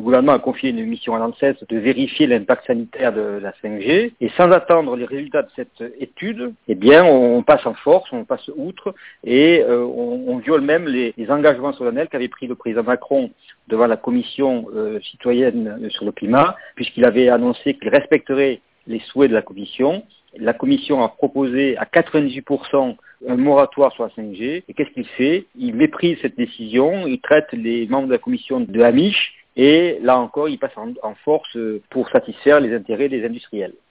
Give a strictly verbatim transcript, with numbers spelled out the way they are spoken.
gouvernement a confié une mission à l'ANSES de vérifier l'impact sanitaire de la cinq G. Et sans attendre les résultats de cette étude, eh bien, on passe en force, on passe outre et euh, on, on viole même les, les engagements solennels qu'avait pris le président Macron devant la commission euh, citoyenne sur le climat, puisqu'il avait annoncé qu'il respecterait les souhaits de la commission. La commission a proposé à quatre-vingt-dix pour cent un moratoire sur la cinq G. Et qu'est-ce qu'il fait? Il méprise cette décision, il traite les membres de la commission de amiches et là encore, il passe en, en force pour satisfaire les intérêts des industriels.